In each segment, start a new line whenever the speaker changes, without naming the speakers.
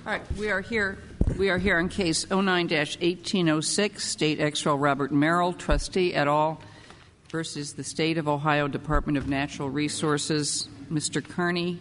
All right, we are here in case 09-1806, State ex rel. Robert Merrill, trustee et al. Versus the State of Ohio Department of Natural Resources. Mr. Kearney.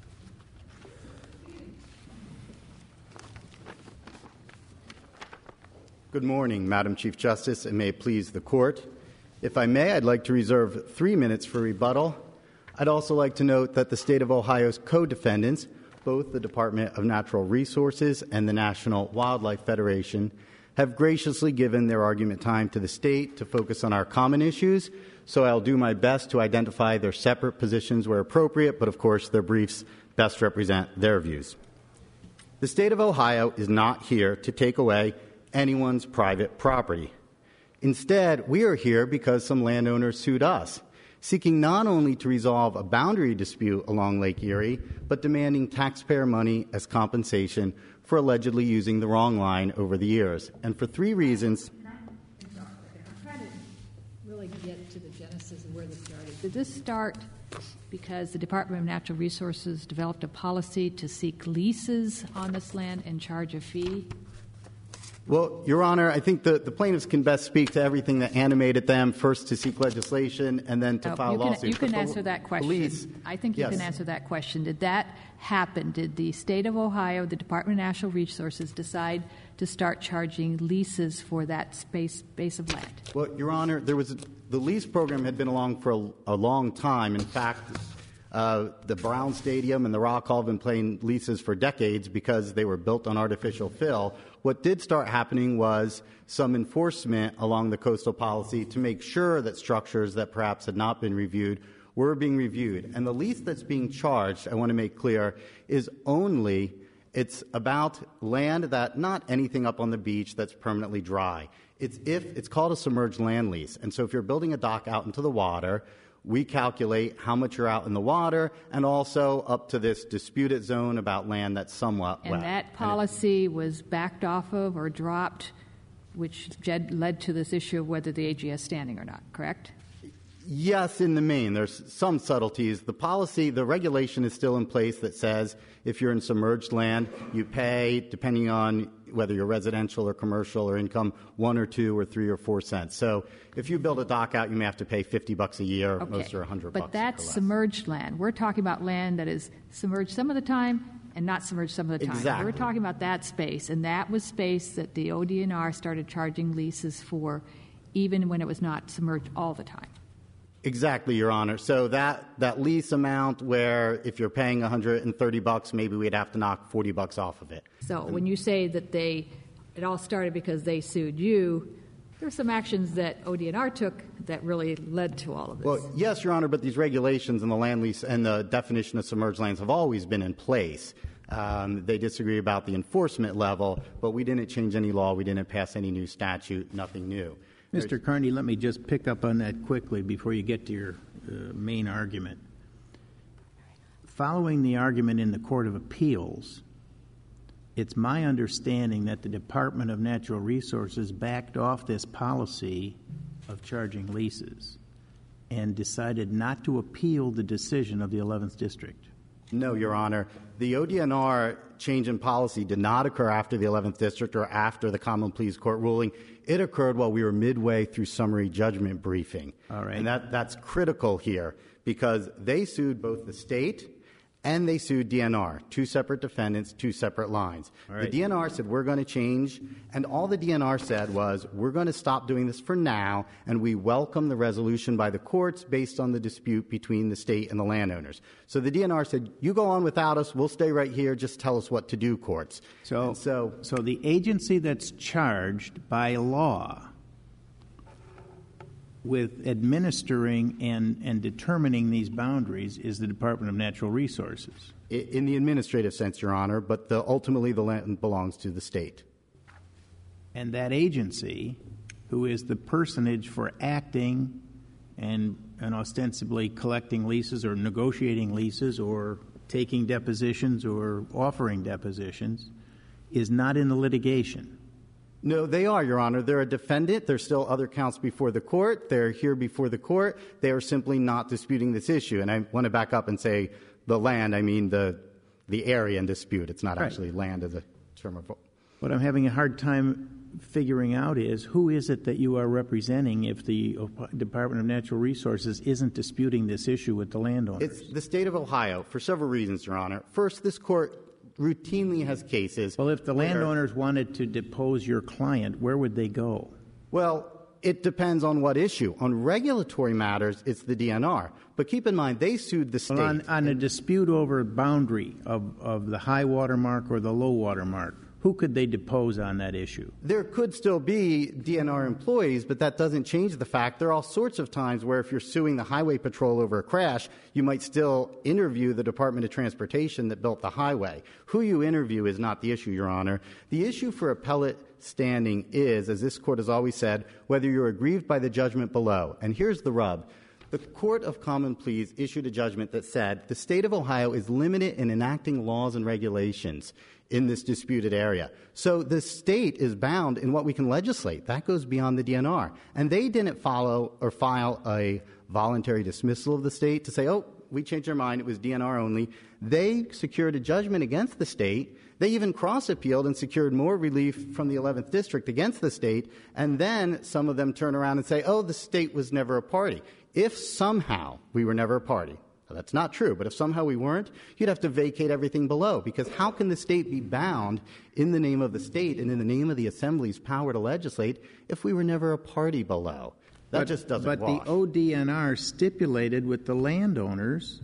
Good morning, Madam Chief Justice, and may it please the Court. If I may, I'd like to reserve 3 minutes for rebuttal. I'd also like to note that the State of Ohio's co-defendants, both the Department of Natural Resources and the National Wildlife Federation, have graciously given their argument time to the State to focus on our common issues, so I'll do my best to identify their separate positions where appropriate, but of course their briefs best represent their views. The State of Ohio is not here to take away anyone's private property. Instead, we are here because some landowners sued us, seeking not only to resolve a boundary dispute along Lake Erie, but demanding taxpayer money as compensation for allegedly using the wrong line over the years. And for 3 reasons.
I'm trying to really get to the genesis of where this started. Did this start because the Department of Natural Resources developed a policy to seek leases on this land and charge a fee?
Well, Your Honor, I think the plaintiffs can best speak to everything that animated them, first to seek legislation and then to file lawsuits.
You can answer that question. I think you can answer that question. Did that happen? Did the State of Ohio, the Department of Natural Resources, decide to start charging leases for that space of land?
Well, Your Honor, the lease program had been along for a long time. In fact, the Brown Stadium and the Rock Hall have been paying leases for decades because they were built on artificial fill. What did start happening was some enforcement along the coastal policy to make sure that structures that perhaps had not been reviewed were being reviewed. And the lease that's being charged, I want to make clear, is it's about land that not anything up on the beach that's permanently dry. It's called a submerged land lease. And so if you're building a dock out into the water, we calculate how much you're out in the water and also up to this disputed zone about land that's somewhat wet.
And that policy was backed off of or dropped, which led to this issue of whether the AG has standing or not, correct?
Yes, in the main. There's some subtleties. The regulation is still in place that says if you're in submerged land, you pay, depending on whether you're residential or commercial or income, 1 or 2 or 3 or 4 cents. So if you build a dock out, you may have to pay $50 a year. Okay. Most are $100.
But that's submerged land. We're talking about land that is submerged some of the time and not submerged some of the time.
Exactly.
We're talking about that space, and that was space that the ODNR started charging leases for even when it was not submerged all the time.
Exactly, Your Honor. So that lease amount where if you're paying $130, maybe we'd have to knock $40 off of it.
So when you say that it all started because they sued you, there were some actions that ODNR took that really led to all of this.
Well, yes, Your Honor, but these regulations and the land lease and the definition of submerged lands have always been in place. They disagree about the enforcement level, but we didn't change any law. We didn't pass any new statute, nothing new.
Mr. Kearney, let me just pick up on that quickly before you get to your main argument. Following the argument in the Court of Appeals, it's my understanding that the Department of Natural Resources backed off this policy of charging leases and decided not to appeal the decision of the 11th District.
No, Your Honor. The ODNR change in policy did not occur after the 11th District or after the Common Pleas Court ruling. It occurred while we were midway through summary judgment briefing.
All right.
And that's critical here because they sued both the state and they sued DNR, 2 separate defendants, 2 separate lines.
All right.
The DNR said, we're going to change, and all the DNR said was, we're going to stop doing this for now, and we welcome the resolution by the courts based on the dispute between the state and the landowners. So the DNR said, you go on without us, we'll stay right here, just tell us what to do, courts.
So the agency that's charged by law with administering and determining these boundaries is the Department of Natural Resources.
In the administrative sense, Your Honor, but ultimately the land belongs to the state.
And that agency, who is the personage for acting and ostensibly collecting leases or negotiating leases or taking depositions or offering depositions, is not in the litigation.
No, they are, Your Honor. They're a defendant. There's still other counts before the court. They're here before the court. They are simply not disputing this issue. And I want to back up and say the land, I mean the area in dispute. It's not actually land as a... term of.
What I'm having a hard time figuring out is who is it that you are representing if the Department of Natural Resources isn't disputing this issue with the landowners?
It's the state of Ohio for several reasons, Your Honor. First, this court routinely has cases.
Well, if the landowners wanted to depose your client, where would they go?
Well, it depends on what issue. On regulatory matters, it's the DNR. But keep in mind, they sued the state.
Well, on a dispute over a boundary of the high water mark or the low water mark, who could they depose on that issue?
There could still be DNR employees, but that doesn't change the fact there are all sorts of times where if you're suing the highway patrol over a crash, you might still interview the Department of Transportation that built the highway. Who you interview is not the issue, Your Honor. The issue for appellate standing is, as this court has always said, whether you're aggrieved by the judgment below. And here's the rub. The Court of Common Pleas issued a judgment that said the state of Ohio is limited in enacting laws and regulations in this disputed area. So the state is bound in what we can legislate. That goes beyond the DNR. And they didn't follow or file a voluntary dismissal of the state to say, oh, we changed our mind, it was DNR only. They secured a judgment against the state. They even cross-appealed and secured more relief from the 11th District against the state. And then some of them turn around and say, oh, the state was never a party. If somehow we were never a party, well, that's not true, but if somehow we weren't, you'd have to vacate everything below, because how can the state be bound in the name of the state and in the name of the Assembly's power to legislate if we were never a party below? That just doesn't wash.
But the ODNR stipulated with the landowners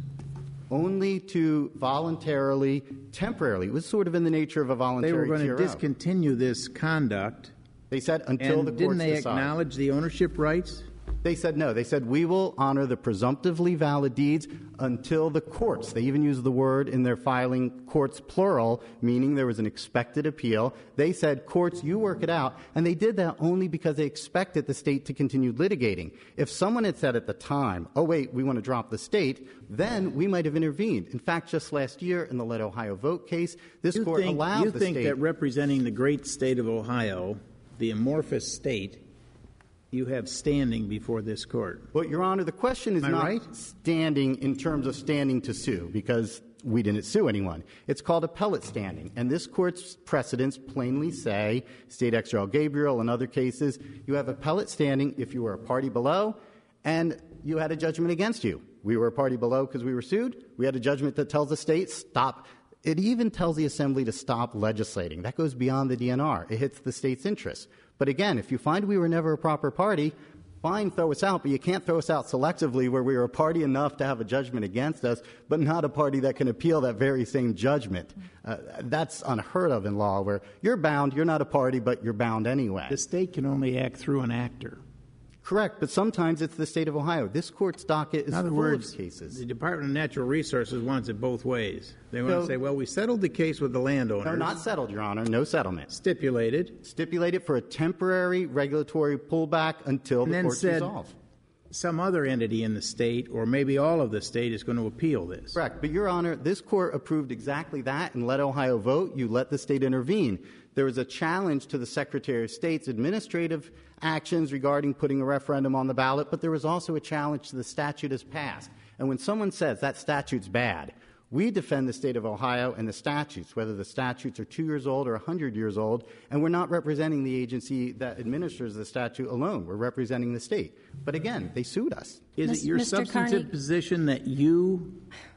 only to voluntarily, temporarily. It was sort of in the nature of a voluntary
they were going to
TRO.
Discontinue this conduct.
They said until the courts
didn't they
decide.
Acknowledge the ownership rights?
They said no. They said we will honor the presumptively valid deeds until the courts. They even used the word in their filing, courts plural, meaning there was an expected appeal. They said, courts, you work it out. And they did that only because they expected the state to continue litigating. If someone had said at the time, oh, wait, we want to drop the state, then we might have intervened. In fact, just last year in the Let Ohio Vote case, this court allowed the state.
You think that representing the great state of Ohio, the amorphous state, you have standing before this court?
Well, Your Honor, the question is not
right?
standing in terms of standing to sue, because we didn't sue anyone. It's called appellate standing. And this court's precedents plainly say, State Ex Rel. Gabriel and other cases, you have appellate standing if you were a party below and you had a judgment against you. We were a party below because we were sued. We had a judgment that tells the state, stop. It even tells the Assembly to stop legislating. That goes beyond the DNR. It hits the state's interests. But again, if you find we were never a proper party, fine, throw us out, but you can't throw us out selectively where we were a party enough to have a judgment against us, but not a party that can appeal that very same judgment. That's unheard of in law, where you're bound, you're not a party, but you're bound anyway.
The state can only act through an actor.
Correct, but sometimes it's the state of Ohio. This court's docket is full of cases.
The Department of Natural Resources wants it both ways. They want to say, well, we settled the case with the landowners.
No, not settled, Your Honor. No settlement.
Stipulated.
Stipulated for a temporary regulatory pullback until the court's resolved.
Some other entity in the state, or maybe all of the state, is going to appeal this.
Correct. But, Your Honor, this court approved exactly that and let Ohio vote. You let the state intervene. There was a challenge to the Secretary of State's administrative actions regarding putting a referendum on the ballot, but there was also a challenge to the statute as passed. And when someone says that statute's bad, we defend the state of Ohio and the statutes, whether the statutes are 2 years old or 100 years old, and we're not representing the agency that administers the statute alone. We're representing the state. But again, they sued us.
Is it your
Mr.
substantive
Carney?
position that you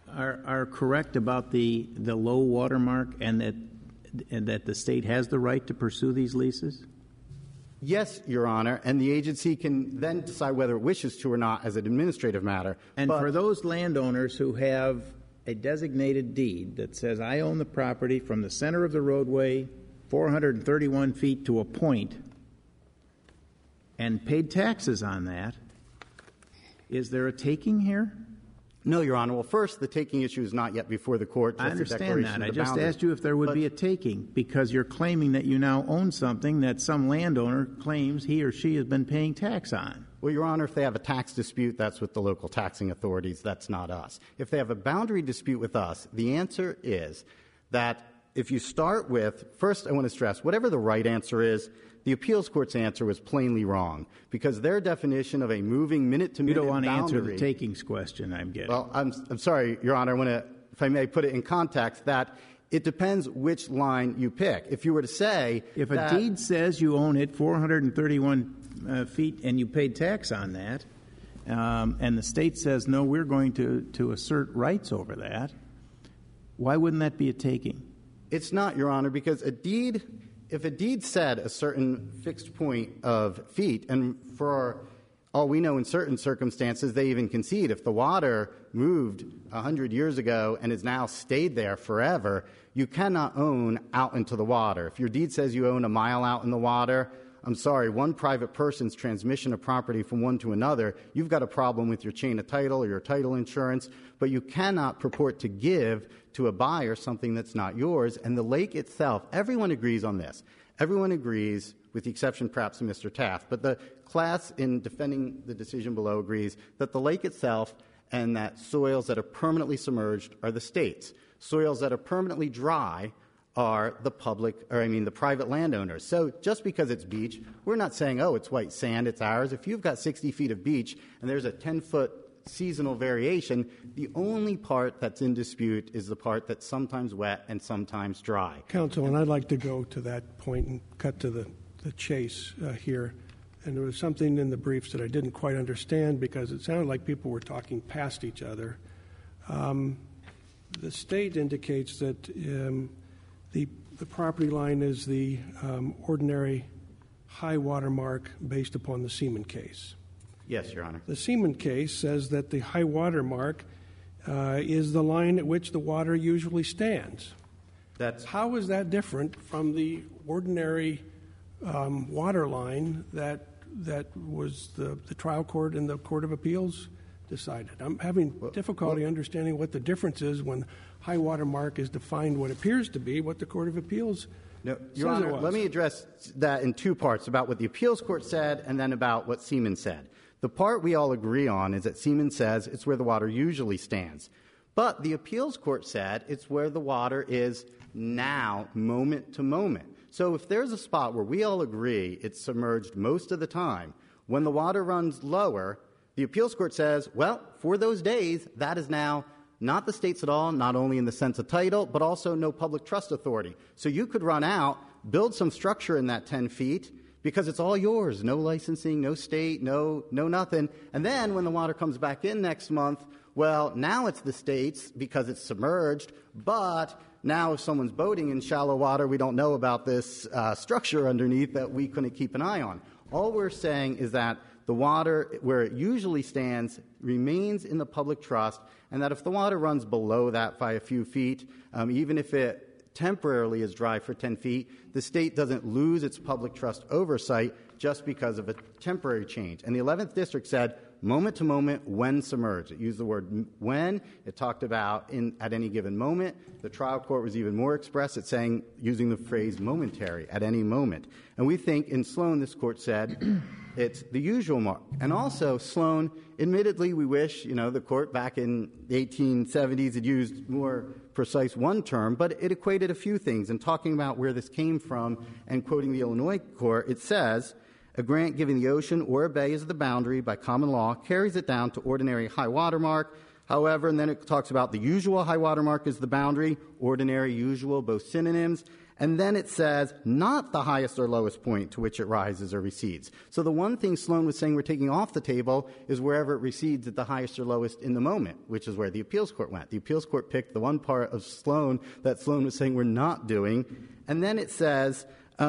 are correct about the low water mark and that the state has the right to pursue these leases?
Yes, Your Honor, and the agency can then decide whether it wishes to or not as an administrative matter.
And for those landowners who have a designated deed that says, I own the property from the center of the roadway, 431 feet to a point, and paid taxes on that, is there a taking here?
No, Your Honor. Well, first, the taking issue is not yet before the court.
I understand that. I just asked you if there would be a taking, because you're claiming that you now own something that some landowner claims he or she has been paying tax on.
Well, Your Honor, if they have a tax dispute, that's with the local taxing authorities. That's not us. If they have a boundary dispute with us, the answer is that if you start with, first I want to stress, whatever the right answer is, the appeals court's answer was plainly wrong, because their definition of a moving minute-to-minute boundary...
You don't want to answer the takings question I'm getting.
Well, I'm sorry, Your Honor. I want to, if I may put it in context, that It depends which line you pick. If you were to say
if a deed says you own it 431 feet and you paid tax on that, and the state says, no, we're going to assert rights over that, why wouldn't that be a taking?
It's not, Your Honor, because if a deed said a certain fixed point of feet, and for all we know in certain circumstances, they even concede if the water moved 100 years ago and has now stayed there forever, you cannot own out into the water. If your deed says you own a mile out in the water, I'm sorry, one private person's transmission of property from one to another, you've got a problem with your chain of title or your title insurance, but you cannot purport to give to a buyer something that's not yours. And the lake itself, everyone agrees on this. Everyone agrees, with the exception perhaps of Mr. Taft, but the class in defending the decision below agrees that the lake itself and that soils that are permanently submerged are the state's. Soils that are permanently dry are the private landowners. So just because it's beach, we're not saying, oh, it's white sand, it's ours. If you've got 60 feet of beach and there's a 10-foot seasonal variation, the only part that's in dispute is the part that's sometimes wet and sometimes dry.
Counsel, and I'd like to go to that point and cut to the chase here. And there was something in the briefs that I didn't quite understand because it sounded like people were talking past each other. The state indicates that the property line is the ordinary high water mark based upon the Seaman case.
Yes, Your Honor.
The Seaman case says that the high water mark is the line at which the water usually stands. How is that different from the ordinary water line that was the trial court and the Court of Appeals decided? I'm having difficulty understanding what the difference is when high water mark is defined what appears to be what the Court of Appeals
No,
says
Your Honor,
it was.
let me address that in two parts, about what the appeals court said and then about what Seaman said. The part we all agree on is that Seaman says it's where the water usually stands. But the appeals court said it's where the water is now, moment to moment. So if there's a spot where we all agree it's submerged most of the time, when the water runs lower, the appeals court says, well, for those days, that is now not the state's at all, not only in the sense of title, but also no public trust authority. So you could run out, build some structure in that 10 feet, because it's all yours, no licensing, no state, no nothing. And then when the water comes back in next month, well, now it's the state's because it's submerged, but now if someone's boating in shallow water, we don't know about this structure underneath that we couldn't keep an eye on. All we're saying is that the water, where it usually stands, remains in the public trust, and that if the water runs below that by a few feet, even if it temporarily is dry for 10 feet, the state doesn't lose its public trust oversight just because of a temporary change. And the 11th District said moment to moment when submerged. It used the word when. It talked about at any given moment. The trial court was even more express at saying, using the phrase momentary, at any moment. And we think in Sloan, this court said it's the usual mark. And also, Sloan, admittedly, we wish, the court back in the 1870s had used more precise one term, but it equated a few things. And talking about where this came from and quoting the Illinois court, it says, a grant giving the ocean or a bay as the boundary by common law carries it down to ordinary high water mark. However, and then it talks about the usual high water mark is the boundary, ordinary, usual, both synonyms. And then it says not the highest or lowest point to which it rises or recedes. So the one thing Sloan was saying we're taking off the table is wherever it recedes at the highest or lowest in the moment, which is where the appeals court went. The appeals court picked the one part of Sloan that Sloan was saying we're not doing. And then it says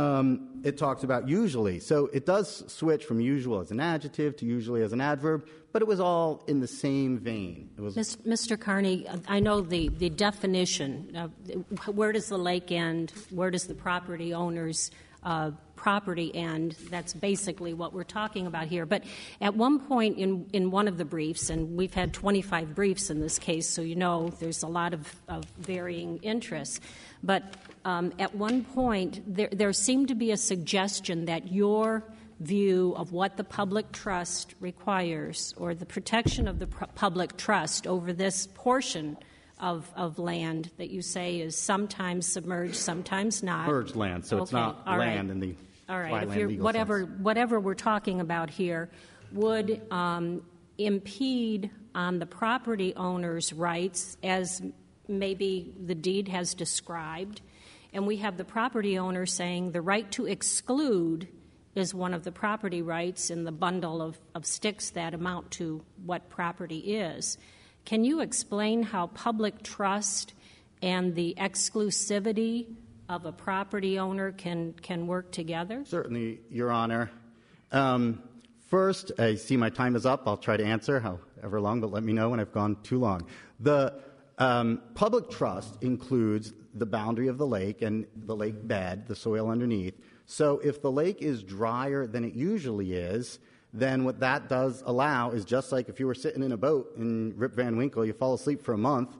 it talks about usually. So it does switch from usual as an adjective to usually as an adverb, but it was all in the same vein. It was
Mr. Carney, I know the definition. Where does the lake end? Where does the property owner's property end? That's basically what we're talking about here. But at one point in one of the briefs, and we've had 25 briefs in this case, so there's a lot of varying interests. But at one point, there seemed to be a suggestion that your view of what the public trust requires, or the protection of the public trust over this portion of land that you say is sometimes submerged, sometimes not.
Submerged land, so it's not land in the
whatever we're talking about here would impede on the property owner's rights as maybe the deed has described, and we have the property owner saying the right to exclude is one of the property rights in the bundle of sticks that amount to what property is. Can you explain how public trust and the exclusivity of a property owner can work together?
Certainly, Your Honor. First, I see my time is up. I'll try to answer however long, but let me know when I've gone too long. The public trust includes the boundary of the lake and the lake bed, the soil underneath. So if the lake is drier than it usually is, then what that does allow is just like if you were sitting in a boat in Rip Van Winkle, you fall asleep for a month,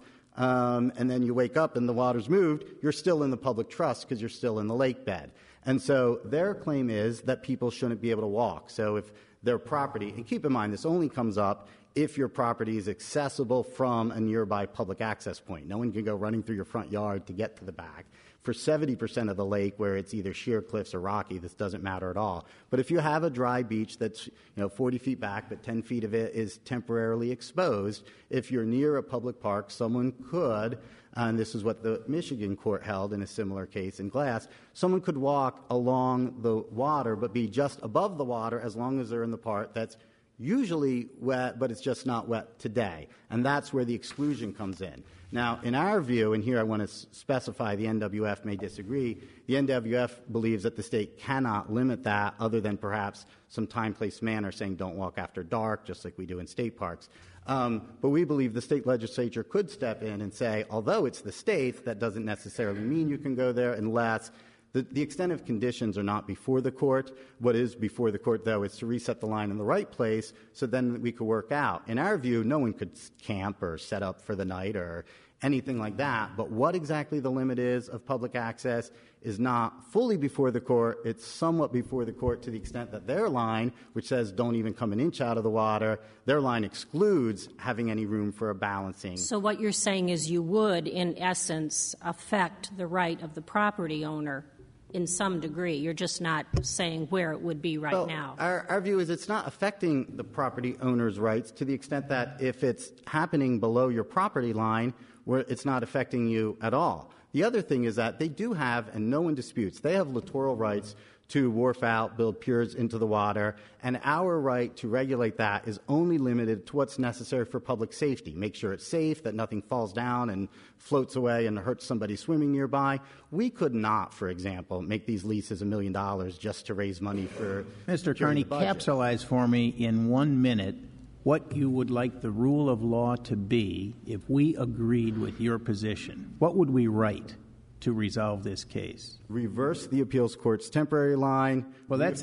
and then you wake up and the water's moved, you're still in the public trust because you're still in the lake bed. And so their claim is that people shouldn't be able to walk. So if their property, and keep in mind this only comes up if your property is accessible from a nearby public access point. No one can go running through your front yard to get to the back. For 70% of the lake where it's either sheer cliffs or rocky, this doesn't matter at all. But if you have a dry beach that's 40 feet back, but 10 feet of it is temporarily exposed, if you're near a public park, someone could, and this is what the Michigan court held in a similar case in Glass, someone could walk along the water but be just above the water as long as they're in the part that's usually wet, but it's just not wet today. And that's where the exclusion comes in. Now, in our view, and here I want to specify the NWF may disagree, the NWF believes that the state cannot limit that other than perhaps some time, place, manner saying don't walk after dark, just like we do in state parks. But we believe the state legislature could step in and say, although it's the state, that doesn't necessarily mean you can go there unless the extent of conditions are not before the court. What is before the court, though, is to reset the line in the right place so then we could work out. In our view, no one could camp or set up for the night or anything like that. But what exactly the limit is of public access is not fully before the court. It's somewhat before the court to the extent that their line, which says don't even come an inch out of the water, their line excludes having any room for a balancing.
So what you're saying is you would, in essence, affect the right of the property owner in some degree. You're just not saying where it would be right now.
Our view is it's not affecting the property owner's rights to the extent that if it's happening below your property line, where it's not affecting you at all. The other thing is that they do have, and no one disputes, they have littoral rights to wharf out, build piers into the water, and our right to regulate that is only limited to what's necessary for public safety. Make sure it's safe, that nothing falls down and floats away and hurts somebody swimming nearby. We could not, for example, make these leases $1 million just to raise money for
Mr. Carney, capsulize for me in 1 minute what you would like the rule of law to be if we agreed with your position. What would we write to resolve this case?
Reverse the appeals court's temporary line.
Well, that's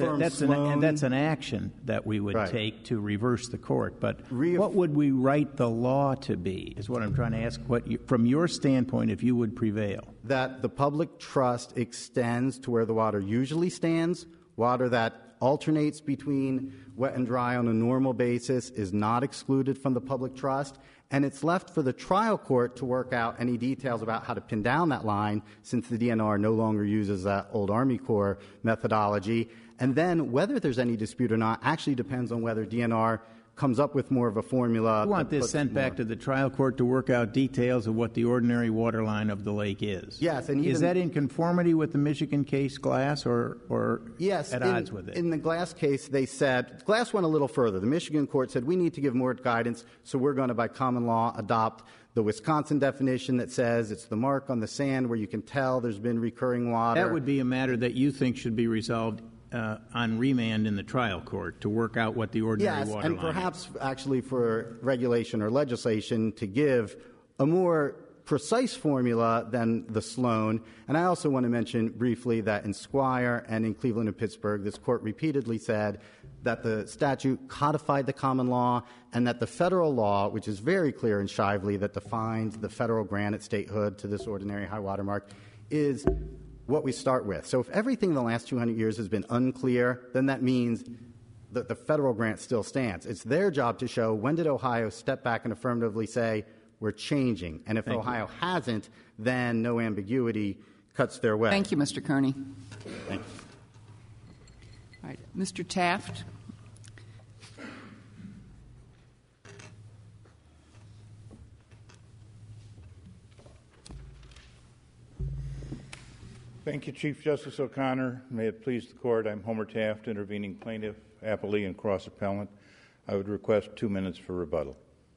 an action that we would take to reverse the court. But what would we write the law to be is what I'm trying to ask. From your standpoint, if you would prevail.
That the public trust extends to where the water usually stands, water that alternates between wet and dry on a normal basis is not excluded from the public trust, and it's left for the trial court to work out any details about how to pin down that line since the DNR no longer uses that old Army Corps methodology. And then whether there's any dispute or not actually depends on whether DNR comes up with more of a formula.
You want this sent back to the trial court to work out details of what the ordinary water line of the lake is?
Yes. And
is that in conformity with the Michigan case, Glass, or
yes,
at odds with it?
In the Glass case, they said, Glass went a little further. The Michigan court said, we need to give more guidance, so we're going to, by common law, adopt the Wisconsin definition that says it's the mark on the sand where you can tell there's been recurring water.
That would be a matter that you think should be resolved on remand in the trial court to work out what the ordinary water line is. Yes, and
perhaps actually for regulation or legislation to give a more precise formula than the Sloan. And I also want to mention briefly that in Squire and in Cleveland and Pittsburgh, this court repeatedly said that the statute codified the common law and that the federal law, which is very clear in Shively that defines the federal grant at statehood to this ordinary high water mark, is what we start with. So if everything in the last 200 years has been unclear, then that means that the federal grant still stands. It's their job to show when did Ohio step back and affirmatively say, we're changing. And if Ohio hasn't, then no ambiguity cuts their way.
Thank you, Mr. Kearney.
Thank you.
All right. Mr. Taft.
Thank you, Chief Justice O'Connor. May it please the Court, I'm Homer Taft, intervening plaintiff, appellee, and cross-appellant. I would request 2 minutes for rebuttal.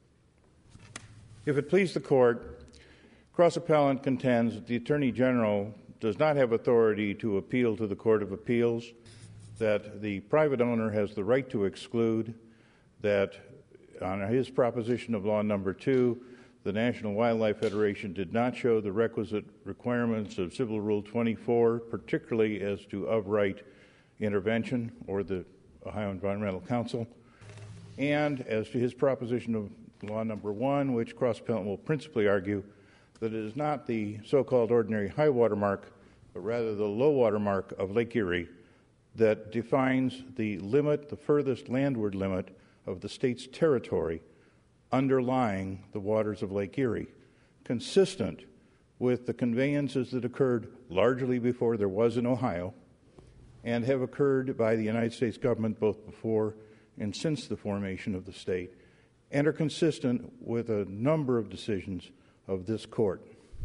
If it please the Court, cross-appellant contends that the Attorney General does not have authority to appeal to the Court of Appeals, that the private owner has the right to exclude, that on his proposition of law number 2, the National Wildlife Federation did not show the requisite requirements of Civil Rule 24, particularly as to of-right intervention, or the Ohio Environmental Council, and as to his proposition of law number 1, which cross-appellant will principally argue that it is not the so-called ordinary high water mark, but rather the low water mark of Lake Erie that defines the limit, the furthest landward limit of the state's territory underlying the waters of Lake Erie, consistent with the conveyances that occurred largely before there was in Ohio and have occurred by the United States government both before and since the formation of the state, and are consistent with a number of decisions of this court.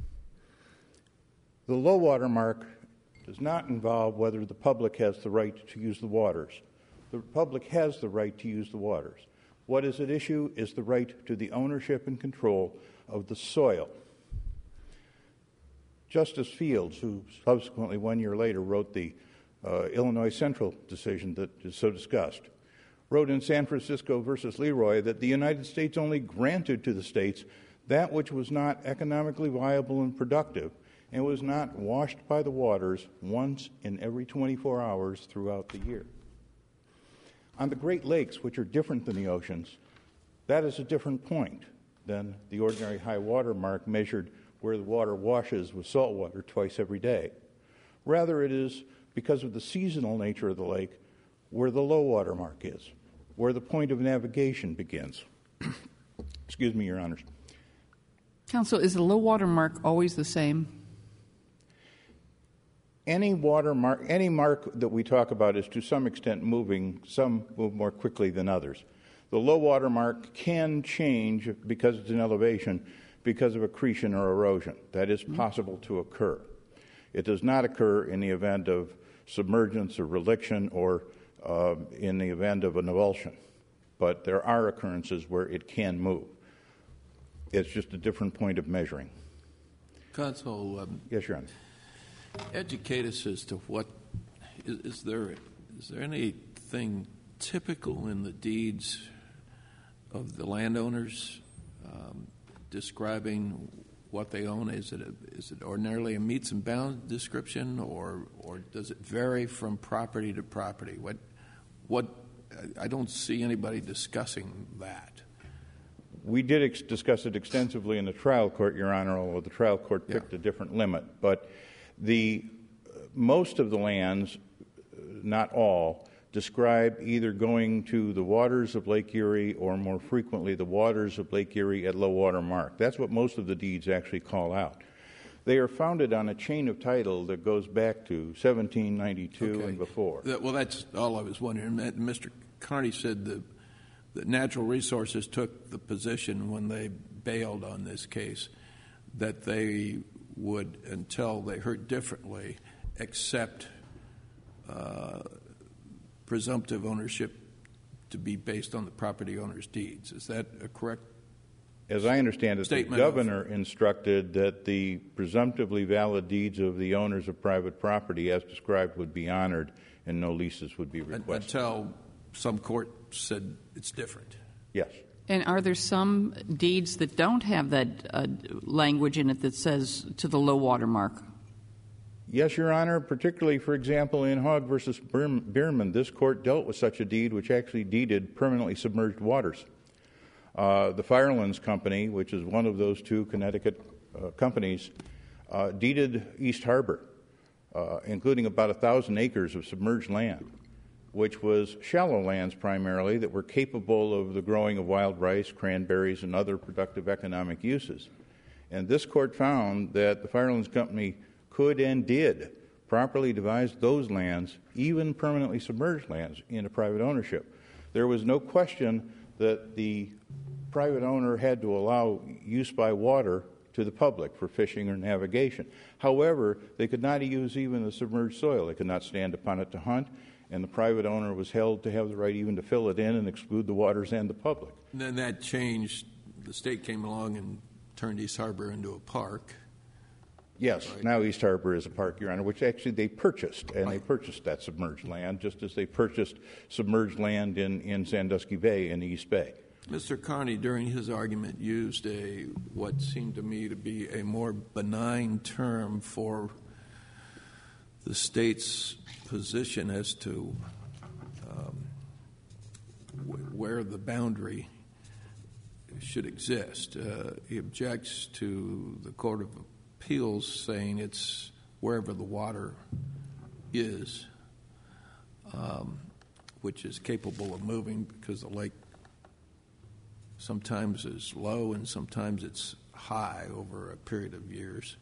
The low water mark does not involve whether the public has the right to use the waters. The public has the right to use the waters. What is at issue is the right to the ownership and control of the soil. Justice Fields, who subsequently 1 year later wrote the Illinois Central decision that is so discussed, wrote in San Francisco versus Leroy that the United States only granted to the states that which was not economically viable and productive and was not washed by the waters once in every 24 hours throughout the year. On the Great Lakes, which are different than the oceans, that is a different point than the ordinary high water mark measured where the water washes with salt water twice every day. Rather, it is because of the seasonal nature of the lake where the low water mark is, where the point of navigation begins. Excuse me, Your Honors.
Counsel, is the low water mark always the same?
Any mark that we talk about is to some extent moving. Some move more quickly than others. The low water mark can change because it's an elevation, because of accretion or erosion. That is possible to occur. It does not occur in the event of submergence or reliction or in the event of an avulsion. But there are occurrences where it can move. It's just a different point of measuring.
Counsel,
yes, Your Honor.
Educate us as to what is there anything typical in the deeds of the landowners describing what they own? Is it ordinarily a meets and bounds description, or does it vary from property to property? What I don't see anybody discussing that.
We did discuss it extensively in the trial court, Your Honor, although the trial court picked a different limit. But most of the lands, not all, describe either going to the waters of Lake Erie or more frequently the waters of Lake Erie at low water mark. That's what most of the deeds actually call out. They are founded on a chain of title that goes back to 1792 and before.
Well, that's all I was wondering. Mr. Carney said that Natural Resources took the position when they bailed on this case that they would, until they heard differently, accept presumptive ownership to be based on the property owner's deeds. Is that a correct statement?
As I understand it, the governor instructed that the presumptively valid deeds of the owners of private property, as described, would be honored and no leases would be requested.
Until some court said it's different.
Yes.
And are there some deeds that don't have that language in it that says to the low water mark?
Yes, Your Honor. Particularly, for example, in Hogg versus Bierman, this court dealt with such a deed which actually deeded permanently submerged waters. The Firelands Company, which is one of those two Connecticut companies, deeded East Harbor, including about 1,000 acres of submerged land, which was shallow lands primarily that were capable of the growing of wild rice, cranberries, and other productive economic uses. And this court found that the Firelands Company could and did properly devise those lands, even permanently submerged lands, into private ownership. There was no question that the private owner had to allow use by water to the public for fishing or navigation. However, they could not use even the submerged soil. They could not stand upon it to hunt, and the private owner was held to have the right even to fill it in and exclude the waters and the public.
And then that changed. The state came along and turned East Harbor into a park.
Yes,
right.
Now East Harbor is a park, Your Honor, which actually they purchased, and they purchased that submerged land, just as they purchased submerged land in Sandusky Bay in the East Bay.
Mr. Carney, during his argument, used what seemed to me to be a more benign term for the state's position as to where the boundary should exist. He objects to the Court of Appeals saying it's wherever the water is, which is capable of moving because the lake sometimes is low and sometimes it's high over a period of years.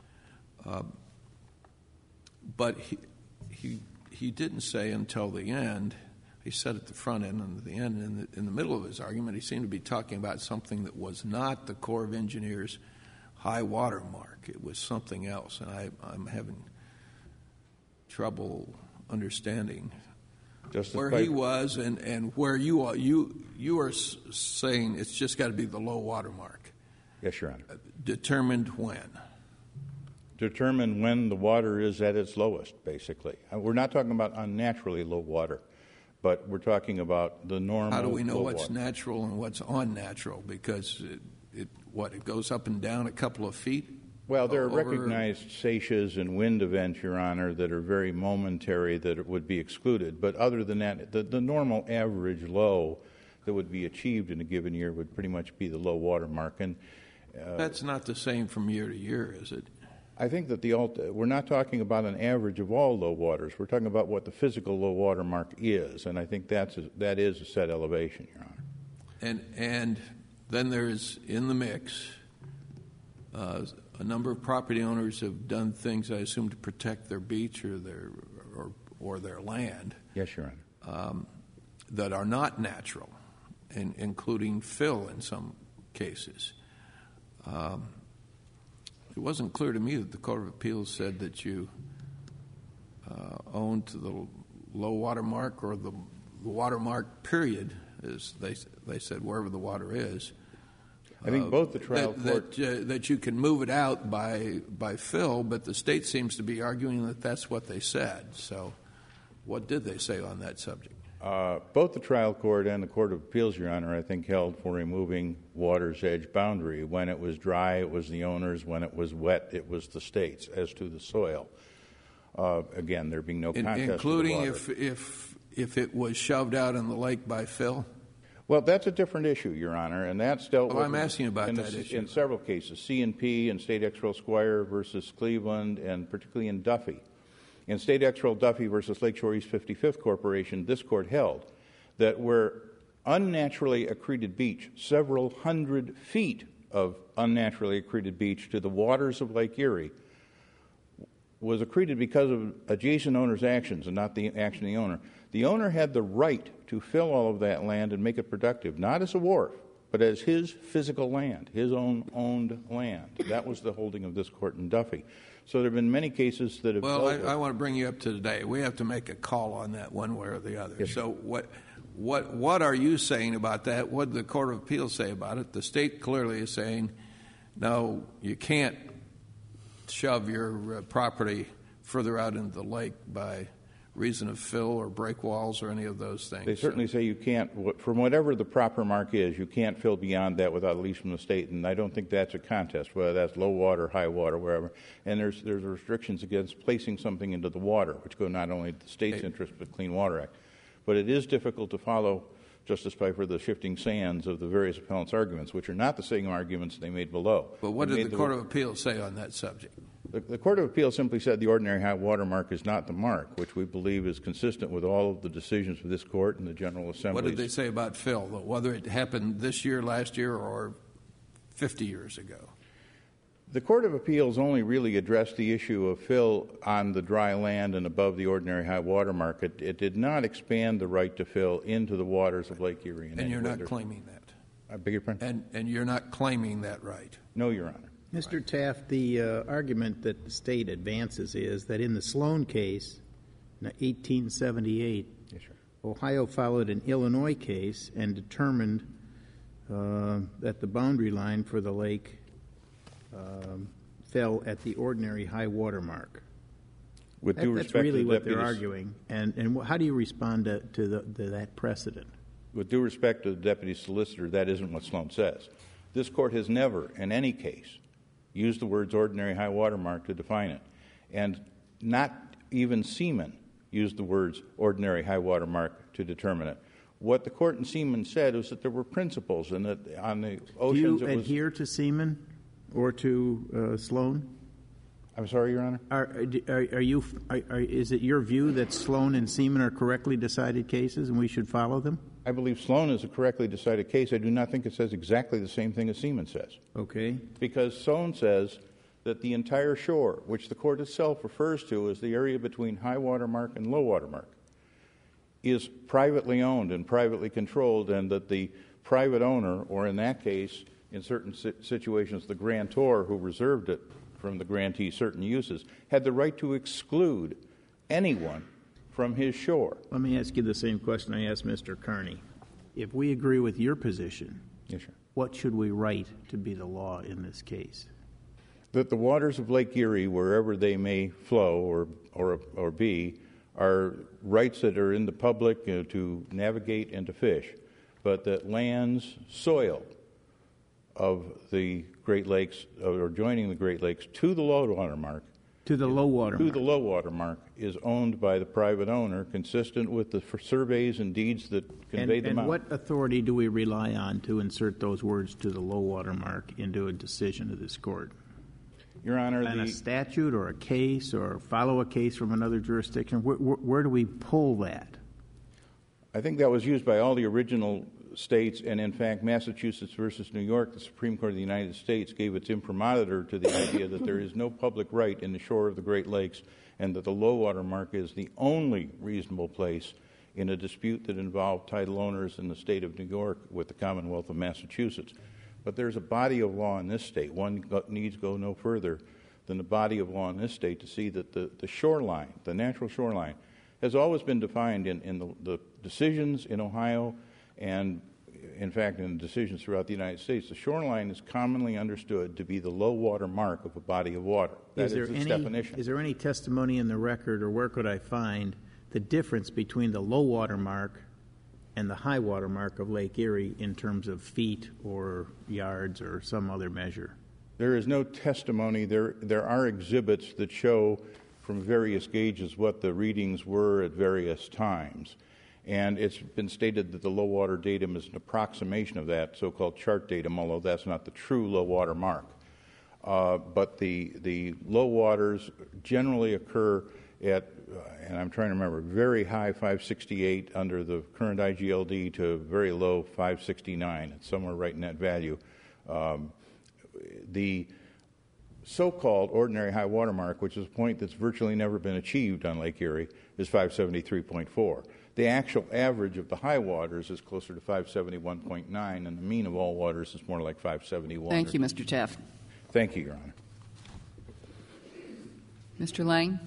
But he didn't say until the end. He said at the front end and at the end. In the middle of his argument, he seemed to be talking about something that was not the Corps of Engineers' high water mark. It was something else, and I'm having trouble understanding where he was and where you are. You are saying it's just got to be the low water mark.
Yes, Your Honor.
Determined when?
Determine when the water is at its lowest, basically. We're not talking about unnaturally low water, but we're talking about the normal.
How do we know
low
what's
water.
natural and what's unnatural? Because it goes up and down a couple of feet?
Well, there are recognized seiches and wind events, Your Honor, that are very momentary that would be excluded. But other than that, the normal average low that would be achieved in a given year would pretty much be the low water mark. And
that's not the same from year to year, is it?
I think that we're not talking about an average of all low waters. We're talking about what the physical low water mark is, and I think that is a set elevation, Your Honor.
And then there's in the mix a number of property owners have done things, I assume, to protect their beach or their land.
Yes, Your Honor.
That are not natural, including fill in some cases. It wasn't clear to me that the Court of Appeals said that you owned to the low water mark or the water mark period, as they said, wherever the water is.
I think both the trial court
that you can move it out by fill, but the state seems to be arguing that that's what they said. So, what did they say on that subject?
Both the trial court and the Court of Appeals, Your Honor, I think held for removing water's edge boundary. When it was dry, it was the owners. When it was wet, it was the state's. As to the soil, again, there being no contest.
Including if it was shoved out in the lake by fill.
Well, that's a different issue, Your Honor, and that's dealt with.
I'm asking about that issue
in several cases. C&P and State Ex Rel Squire versus Cleveland, and particularly in Duffy. In State Ex Rel Duffy versus Lakeshore East 55th Corporation, this court held that where unnaturally accreted beach, several hundred feet of unnaturally accreted beach to the waters of Lake Erie, was accreted because of adjacent owner's actions and not the action of the owner. The owner had the right to fill all of that land and make it productive, not as a wharf, but as his physical land, his own owned land. That was the holding of this court in Duffy. So there have been many cases that have.
Well, I want to bring you up to today. We have to make a call on that one way or the other.
Yes,
so what are you saying about that? What did the Court of Appeals say about it? The state clearly is saying, no, you can't shove your property further out into the lake by reason of fill or break walls or any of those things.
They certainly say you can't, from whatever the proper mark is, you can't fill beyond that without a lease from the state, and I don't think that's a contest, whether that's low water, high water, wherever. And there's restrictions against placing something into the water, which go not only to the state's interest, but Clean Water Act. But it is difficult to follow, Justice Piper, the shifting sands of the various appellants' arguments, which are not the same arguments they made below.
But what did the Court of Appeals say on that subject?
The Court of Appeals simply said the ordinary high water mark is not the mark, which we believe is consistent with all of the decisions of this Court and the General Assembly.
What did they say about fill, though, whether it happened this year, last year, or 50 years ago?
The Court of Appeals only really addressed the issue of fill on the dry land and above the ordinary high water mark. It did not expand the right to fill into the waters of Lake Erie.
And you're not claiming that?
I beg your pardon?
And you're not claiming that right?
No, Your Honor.
Mr. Taft, the argument that the state advances is that in the Sloan case, in 1878,
Yes, sir.
Ohio followed an Illinois case and determined that the boundary line for the lake fell at the ordinary high water mark.
With due
That's
respect
really
to the
what they're
deputy's-
arguing. And how do you respond to that precedent?
With due respect to the deputy solicitor, that isn't what Sloan says. This court has never, in any case, used the words ordinary high water mark to define it. And not even Seaman used the words ordinary high water mark to determine it. What the court in Seaman said was that there were principles and that on the oceans
Do you
it was...
adhere to Seaman or to Sloan?
I'm sorry, Your Honor?
Is it your view that Sloan and Seaman are correctly decided cases and we should follow them?
I believe Sloan is a correctly decided case. I do not think it says exactly the same thing as Seaman says.
Okay.
Because Sloan says that the entire shore, which the court itself refers to as the area between high water mark and low water mark, is privately owned and privately controlled, and that the private owner, or in that case, in certain situations, the grantor who reserved it from the grantee certain uses, had the right to exclude anyone from his shore.
Let me ask you the same question I asked Mr. Carney. If we agree with your position,
Yes, sir.
what should we write to be the law in this case?
That the waters of Lake Erie, wherever they may flow or be, are rights that are in the public to navigate and to fish, but that lands, soil of the Great Lakes, or joining the Great Lakes to the low water mark,
To the low water mark.
the low water mark, is owned by the private owner, consistent with the surveys and deeds that convey them out.
And what authority do we rely on to insert those words to the low water mark into a decision of this court?
Your Honor,
And a statute or a case or follow a case from another jurisdiction? Where do we pull that?
I think that was used by all the original states, and in fact, Massachusetts versus New York, the Supreme Court of the United States gave its imprimatur to the idea that there is no public right in the shore of the Great Lakes, and that the low water mark is the only reasonable place in a dispute that involved title owners in the state of New York with the Commonwealth of Massachusetts. But there's a body of law in this state. One needs go no further than the body of law in this state to see that the shoreline, the natural shoreline, has always been defined in the decisions in Ohio and, in fact, in decisions throughout the United States. The shoreline is commonly understood to be the low water mark of a body of water. That is its definition.
Is there any testimony in the record, or where could I find the difference between the low water mark and the high water mark of Lake Erie in terms of feet or yards or some other measure?
There is no testimony. There are exhibits that show from various gauges what the readings were at various times. And it's been stated that the low water datum is an approximation of that so-called chart datum, although that's not the true low water mark. But the low waters generally occur at, and I'm trying to remember, very high 568 under the current IGLD to very low 569. It's somewhere right in that value. The so-called ordinary high water mark, which is a point that's virtually never been achieved on Lake Erie, is 573.4. The actual average of the high waters is closer to 571.9, and the mean of all waters is more like 571.
Thank you, Mr. Taft.
Thank you, Your Honor.
Mr. Lang?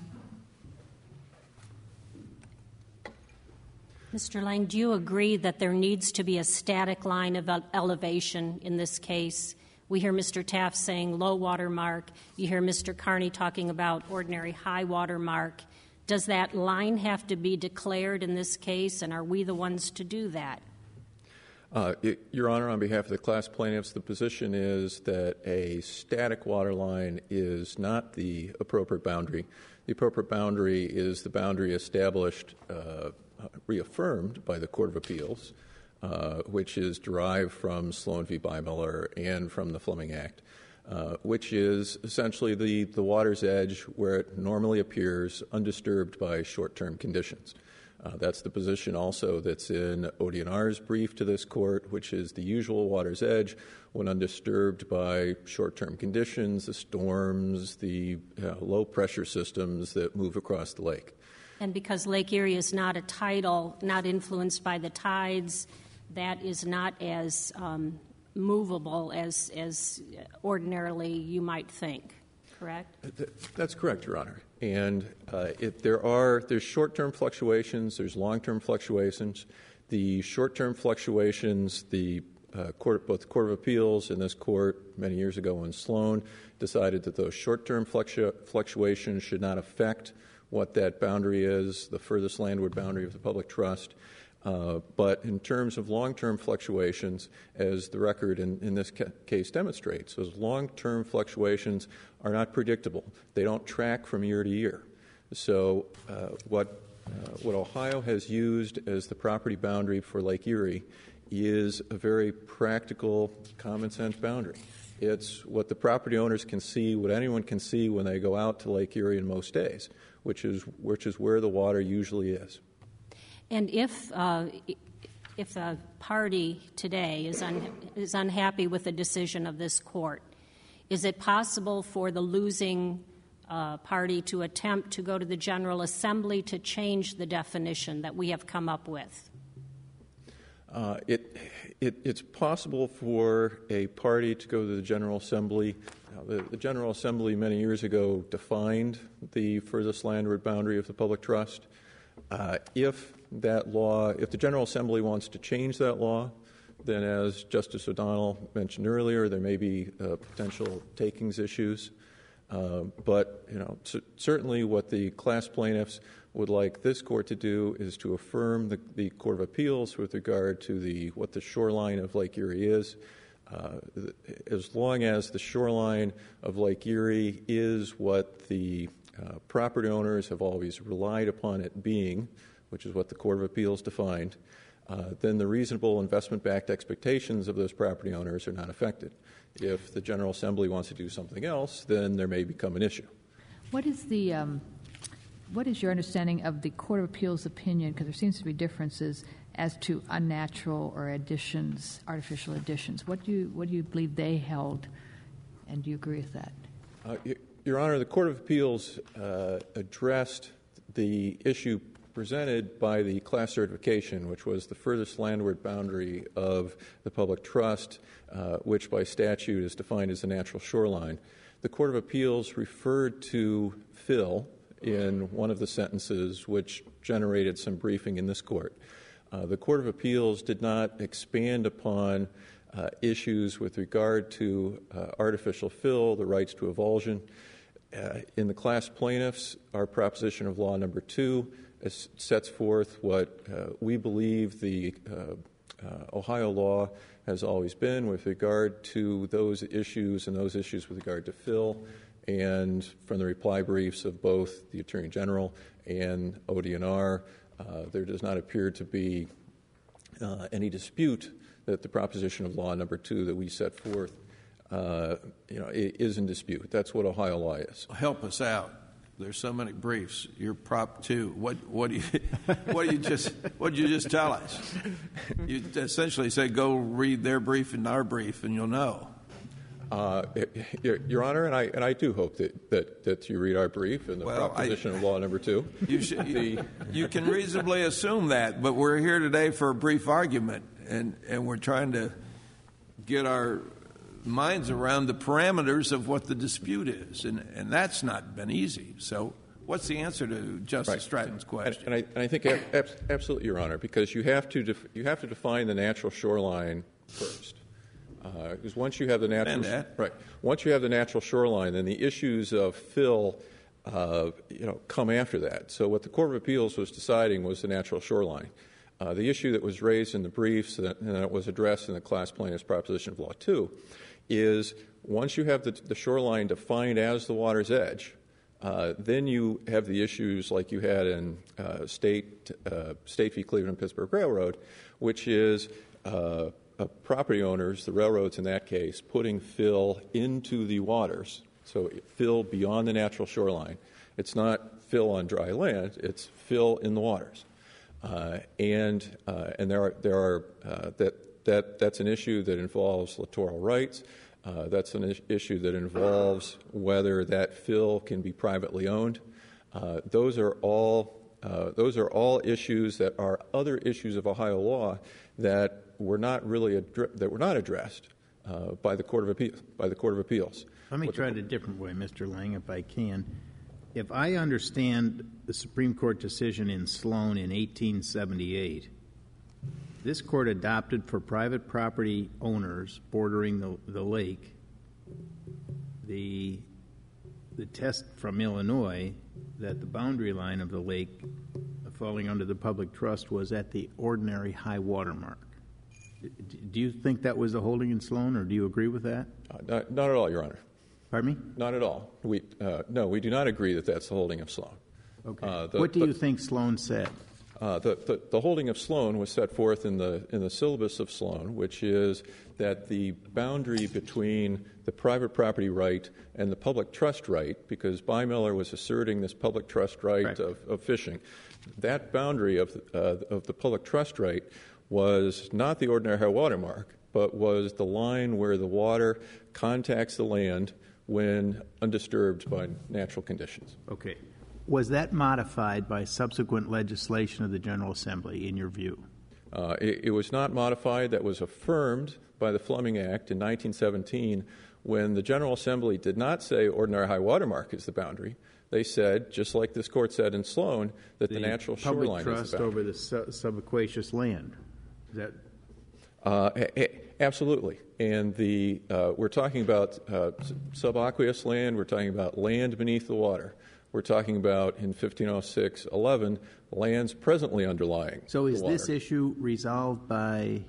Mr. Lang, do you agree that there needs to be a static line of elevation in this case? We hear Mr. Taft saying low water mark. You hear Mr. Carney talking about ordinary high water mark. Does that line have to be declared in this case, and are we the ones to do that?
Your Honor, on behalf of the class plaintiffs, the position is that a static water line is not the appropriate boundary. The appropriate boundary is the boundary established, reaffirmed by the Court of Appeals, which is derived from Sloan v. Beimler and from the Fleming Act, which is essentially the water's edge where it normally appears undisturbed by short-term conditions. That's the position also that's in ODNR's brief to this court, which is the usual water's edge when undisturbed by short-term conditions, the storms, the low-pressure systems that move across the lake.
And because Lake Erie is not a tidal, not influenced by the tides, that is not as movable as ordinarily you might think, correct?
That's correct, Your Honor. And there's short-term fluctuations, there's long-term fluctuations. The short-term fluctuations, both the Court of Appeals and this court many years ago in Sloan decided that those short-term fluctuations should not affect what that boundary is, the furthest landward boundary of the public trust. But in terms of long-term fluctuations, as the record in this case demonstrates, those long-term fluctuations are not predictable. They don't track from year to year. So what Ohio has used as the property boundary for Lake Erie is a very practical, common-sense boundary. It's what the property owners can see, what anyone can see when they go out to Lake Erie in most days, which is where the water usually is.
And if a party today is unhappy with the decision of this court, is it possible for the losing party to attempt to go to the General Assembly to change the definition that we have come up with?
It's possible for a party to go to the General Assembly. The General Assembly many years ago defined the furthest landward boundary of the public trust. If the General Assembly wants to change that law, then as Justice O'Donnell mentioned earlier, there may be potential takings issues. But certainly what the class plaintiffs would like this court to do is to affirm the Court of Appeals with regard to what the shoreline of Lake Erie is. As long as the shoreline of Lake Erie is what the property owners have always relied upon it being, which is what the Court of Appeals defined, then the reasonable investment-backed expectations of those property owners are not affected. If the General Assembly wants to do something else, then there may become an issue.
What is your understanding of the Court of Appeals opinion, because there seems to be differences as to unnatural or artificial additions? What do you believe they held, and do you agree with that?
Your Honor, the Court of Appeals addressed the issue presented by the class certification, which was the furthest landward boundary of the public trust, which by statute is defined as the natural shoreline. The Court of Appeals referred to fill in one of the sentences, which generated some briefing in this court. The Court of Appeals did not expand upon issues with regard to artificial fill, the rights to avulsion. In the class plaintiffs, our proposition of law number 2 sets forth what we believe the Ohio law has always been with regard to those issues and those issues with regard to fill. And from the reply briefs of both the Attorney General and ODNR, there does not appear to be any dispute that the proposition of law number 2 that we set forth is in dispute. That's what Ohio law is.
Help us out. There's so many briefs. You're Prop 2. What did you just tell us? You essentially said go read their brief and our brief, and you'll know.
Your Honor, and I do hope that you read our brief and the proposition of law number 2.
You can reasonably assume that, but we're here today for a brief argument, and we're trying to get our minds around the parameters of what the dispute is, and that's not been easy. So what's the answer to Justice Stratton's question?
And I think absolutely, Your Honor, because you have to define the natural shoreline first. Because once you have the natural shoreline, then the issues of fill come after that. So what the Court of Appeals was deciding was the natural shoreline. The issue that was raised in the briefs and that was addressed in the class plaintiff's proposition of law 2 is once you have the shoreline defined as the water's edge, then you have the issues like you had in State v. Cleveland-Pittsburgh Railroad, which is property owners, the railroads in that case, putting fill into the waters, so fill beyond the natural shoreline. It's not fill on dry land; it's fill in the waters, and that's an issue that involves littoral rights. That's an issue that involves whether that fill can be privately owned. Those are all issues that are other issues of Ohio law that were not addressed by the Court of Appeals.
Let me try it a different way, Mr. Lang, if I can. If I understand the Supreme Court decision in Sloan in 1878, this court adopted for private property owners bordering the lake the test from Illinois that the boundary line of the lake falling under the public trust was at the ordinary high water mark. Do you think that was the holding in Sloan, or do you agree with that?
Not at all, Your Honor.
Pardon me?
Not at all. No, we do not agree that that's the holding of Sloan.
Okay. What do you think Sloan said?
The holding of Sloan was set forth in the syllabus of Sloan, which is that the boundary between the private property right and the public trust right, because Beimiller was asserting this public trust right of fishing, that boundary of the public trust right was not the ordinary high water mark, but was the line where the water contacts the land when undisturbed by natural conditions.
Okay. Was that modified by subsequent legislation of the General Assembly, in your view?
It was not modified. That was affirmed by the Fleming Act in 1917 when the General Assembly did not say ordinary high water mark is the boundary. They said, just like this court said in Sloan, that the natural shoreline is the boundary.
Public trust over the subaqueous land. Is that...
Absolutely. And we're talking about subaqueous land. We're talking about land beneath the water. We're talking about, in 1506-11, lands presently underlying
So is
the water.
this issue resolved by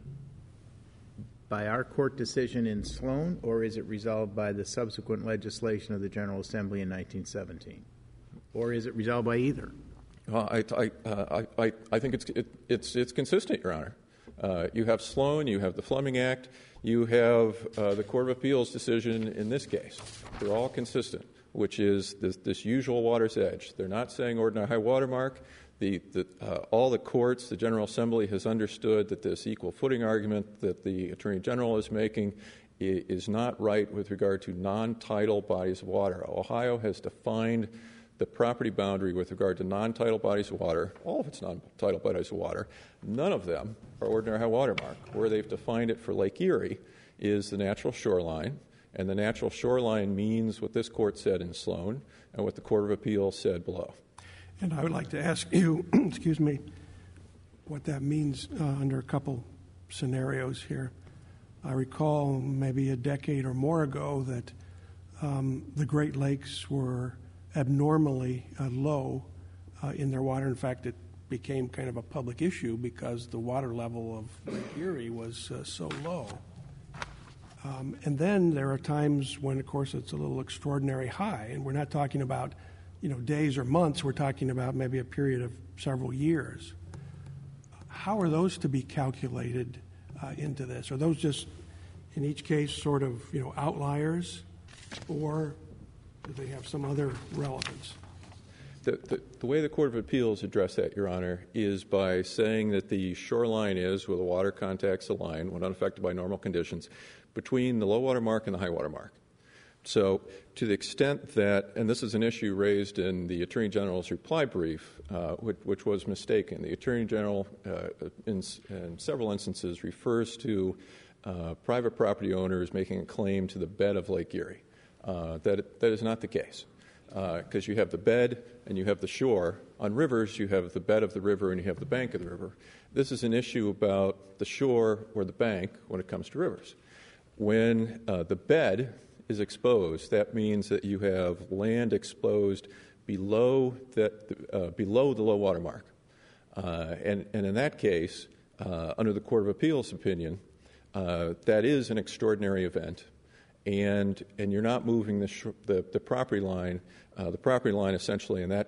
our court decision in Sloan, or is it resolved by the subsequent legislation of the General Assembly in 1917? Or is it resolved by either?
I think it's consistent, Your Honor. You have Sloan, you have the Fleming Act, you have the Court of Appeals decision in this case. They're all consistent, which is this usual water's edge. They're not saying ordinary high water mark. All the courts, the General Assembly has understood that this equal footing argument that the Attorney General is making is not right with regard to non-tidal bodies of water. Ohio has defined the property boundary with regard to non-tidal bodies of water, all of its non-tidal bodies of water. None of them are ordinary high water mark. Where they've defined it for Lake Erie is the natural shoreline, and the natural shoreline means what this court said in Sloan and what the Court of Appeals said below.
And I would like to ask you, excuse me, what that means under a couple scenarios here. I recall maybe a decade or more ago that the Great Lakes were abnormally low in their water. In fact, it became kind of a public issue because the water level of Lake Erie was so low. And then there are times when, of course, it's a little extraordinary high, and we're not talking about days or months. We're talking about maybe a period of several years. How are those to be calculated into this? Are those just, in each case, sort of outliers, or do they have some other relevance?
The way the Court of Appeals addressed that, Your Honor, is by saying that the shoreline is where the water contacts the line when unaffected by normal conditions between the low water mark and the high water mark. So to the extent that, and this is an issue raised in the Attorney General's reply brief, which was mistaken, the Attorney General in several instances refers to private property owners making a claim to the bed of Lake Erie. That is not the case, because you have the bed and you have the shore. On rivers, you have the bed of the river and you have the bank of the river. This is an issue about the shore or the bank when it comes to rivers. When the bed is exposed, that means that you have land exposed below the low water mark. And in that case, under the Court of Appeals opinion, that is an extraordinary event. And you're not moving the property line. The property line essentially, and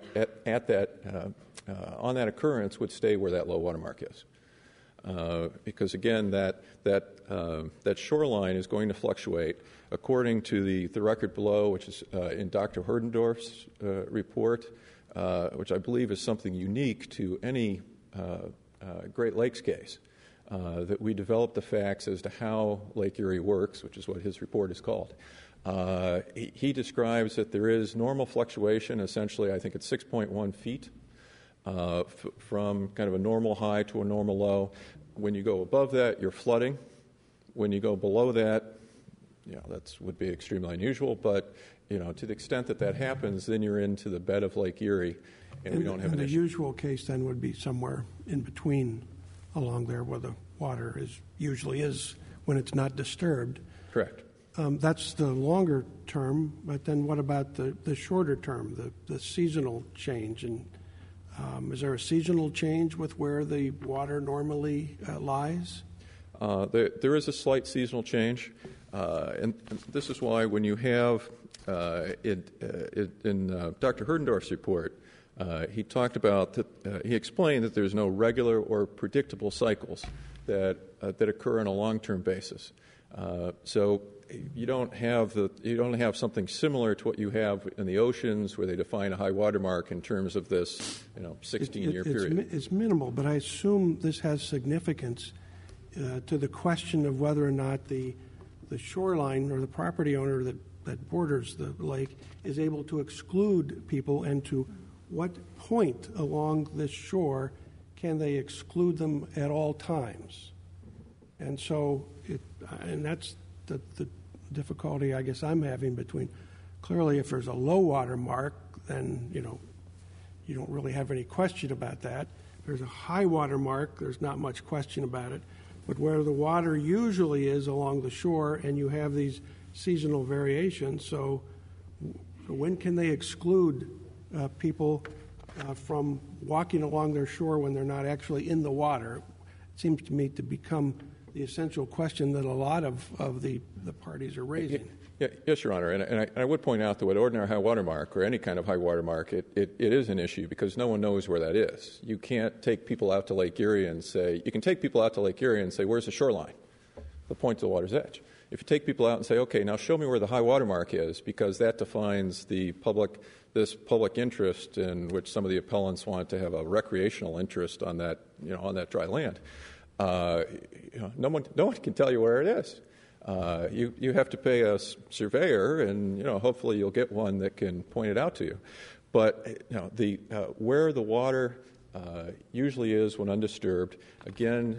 on that occurrence would stay where that low water mark is, because again that shoreline is going to fluctuate according to the record below, which is in Dr. Herdendorf's report, which I believe is something unique to any Great Lakes case. That we developed the facts as to how Lake Erie works, which is what his report is called. He describes that there is normal fluctuation, essentially I think it's 6.1 feet from kind of a normal high to a normal low. When you go above that, you're flooding. When you go below that, that would be extremely unusual. But to the extent that happens, then you're into the bed of Lake Erie, and we don't have an issue.
The usual case then would be somewhere in between, along there where the water usually is when it's not disturbed.
Correct.
That's the longer term, but then what about the shorter term, the seasonal change? And is there a seasonal change with where the water normally lies?
There is a slight seasonal change, and this is why when you have in Dr. Herdendorf's report, he talked about he explained that there's no regular or predictable cycles that occur on a long-term basis. So you don't have something similar to what you have in the oceans, where they define a high water mark in terms of this 16-year period.
It's minimal, but I assume this has significance to the question of whether or not the shoreline or the property owner that borders the lake is able to exclude people, and to what point along this shore can they exclude them at all times. And so, that's the difficulty I guess I'm having between, clearly if there's a low water mark, then you don't really have any question about that. If there's a high water mark, there's not much question about it. But where the water usually is along the shore, and you have these seasonal variations, so when can they exclude people from walking along their shore when they're not actually in the water? It seems to me to become the essential question that a lot of the parties are raising.
Yes, Your Honor, and I would point out that with ordinary high water mark, or any kind of high water mark, it is an issue because no one knows where that is. You can't take people out to Lake Erie and say, where's the shoreline? The point to the water's edge. If you take people out and say, okay, now show me where the high water mark is, because that defines this public interest in which some of the appellants want to have a recreational interest on that, on that dry land. No one can tell you where it is. You have to pay a surveyor, and hopefully you'll get one that can point it out to you. But where the water usually is when undisturbed, again,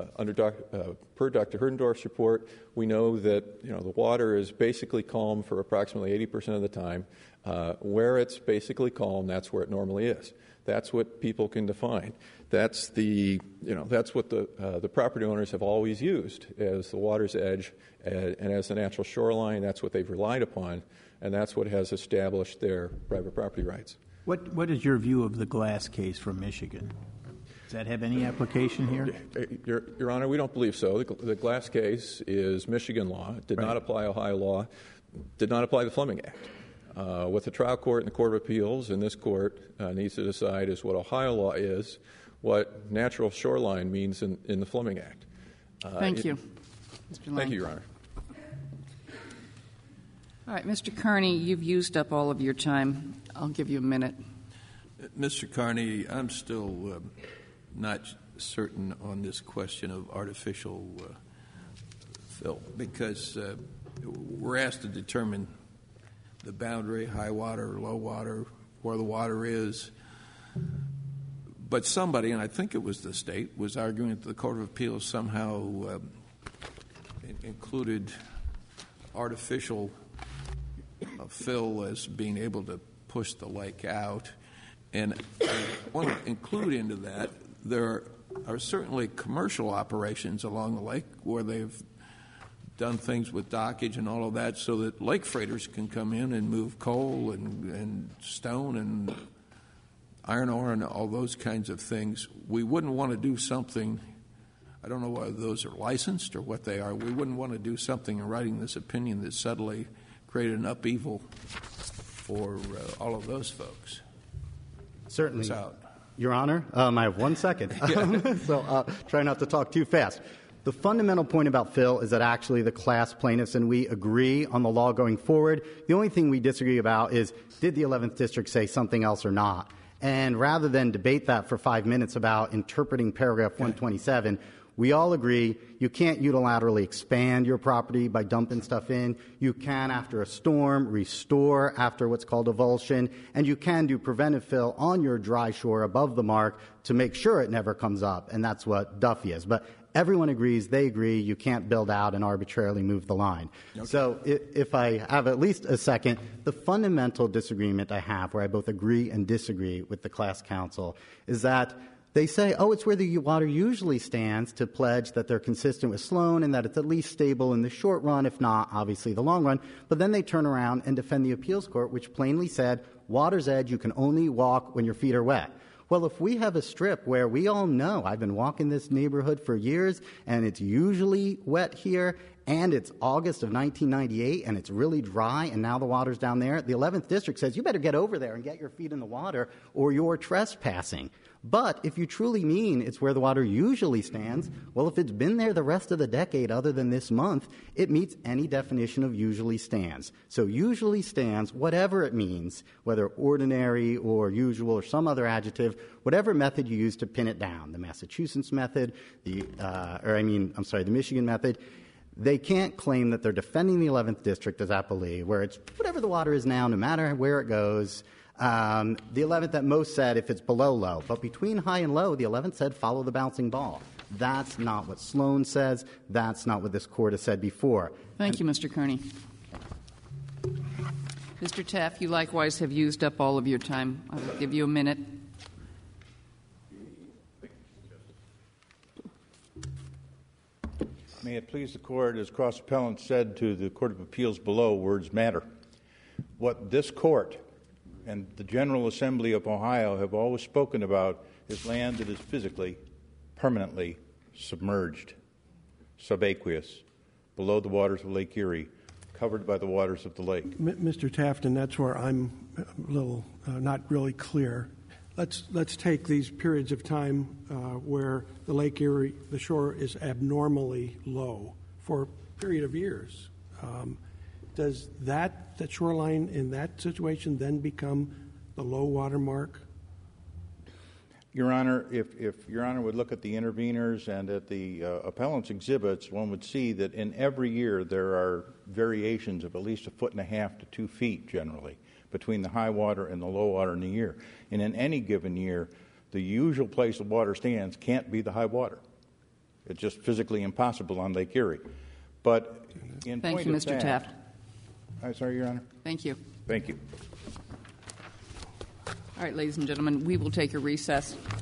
per Dr. Herdendorf's report, we know that the water is basically calm for approximately 80% of the time. Where it's basically calm, that's where it normally is. That's what people can define. That's what the property owners have always used as the water's edge and as the natural shoreline. That's what they've relied upon, and that's what has established their private property rights.
What is your view of the Glass case from Michigan? Does that have any application here?
Your Honor, we don't believe so. The Glass case is Michigan law. It did not apply Ohio law. Did not apply the Fleming Act. What the trial court and the Court of Appeals and this court needs to decide is what Ohio law is, what natural shoreline means in the Fleming Act.
Thank you. Mr. Lang.
Thank you, Your Honor.
All right, Mr. Carney, you've used up all of your time. I'll give you a minute.
Mr. Carney, I'm still not certain on this question of artificial fill, because we're asked to determine the boundary, high water, low water, where the water is. But somebody, and I think it was the state, was arguing that the Court of Appeals somehow included artificial fill as being able to push the lake out. And I want to include into that, there are certainly commercial operations along the lake where they've done things with dockage and all of that so that lake freighters can come in and move coal and stone and iron ore and all those kinds of things. We wouldn't want to do something, I don't know whether those are licensed or what they are, we wouldn't want to do something in writing this opinion that suddenly created an upheaval for all of those folks.
Certainly. Your Honor, I have 1 second, so try not to talk too fast. The fundamental point about Phil is that actually the class plaintiffs and we agree on the law going forward. The only thing we disagree about is, did the 11th District say something else or not? And rather than debate that for 5 minutes about interpreting paragraph 127, we all agree you can't unilaterally expand your property by dumping stuff in. You can, after a storm, restore after what's called avulsion, and you can do preventive fill on your dry shore above the mark to make sure it never comes up, and that's what Duffy is. But everyone agrees, they agree, you can't build out and arbitrarily move the line. Okay. So if I have at least a second, the fundamental disagreement I have, where I both agree and disagree with the class counsel, is that they say, oh, it's where the water usually stands, to pledge that they're consistent with Sloan and that it's at least stable in the short run, if not, obviously, the long run. But then they turn around and defend the appeals court, which plainly said, water's edge, you can only walk when your feet are wet. Well, if we have a strip where we all know, I've been walking this neighborhood for years, and it's usually wet here, and it's August of 1998, and it's really dry, and now the water's down there, the 11th District says, you better get over there and get your feet in the water, or you're trespassing. But if you truly mean it's where the water usually stands, well, if it's been there the rest of the decade other than this month, it meets any definition of usually stands. So usually stands, whatever it means, whether ordinary or usual or some other adjective, whatever method you use to pin it down, the Massachusetts method, the Michigan method, they can't claim that they're defending the 11th District as appellee, where it's whatever the water is now, no matter where it goes. The 11th at most said if it's below low. But between high and low, the 11th said follow the bouncing ball. That's not what Sloan says. That's not what this court has said before.
Thank you, Mr. Kearney. Mr. Taft, you likewise have used up all of your time. I will give you a minute.
May it please the Court, as cross-appellant said to the Court of Appeals below, words matter. What this Court and the General Assembly of Ohio have always spoken about is land that is physically, permanently submerged, subaqueous, below the waters of Lake Erie, covered by the waters of the lake.
Mr. Taft, and that's where I'm a little not really clear. Let's take these periods of time where the Lake Erie, the shore is abnormally low for a period of years. Does that shoreline in that situation then become the low water mark?
Your Honor, if Your Honor would look at the interveners and at the appellant's exhibits, one would see that in every year there are variations of at least 1.5 to 2 feet generally between the high water and the low water in the year. And in any given year, the usual place the water stands can't be the high water. It's just physically impossible on Lake Erie. But in
Thank you, Mr. Taft.
I'm sorry, Your Honor.
Thank you.
Thank you.
All right, ladies and gentlemen, we will take a recess.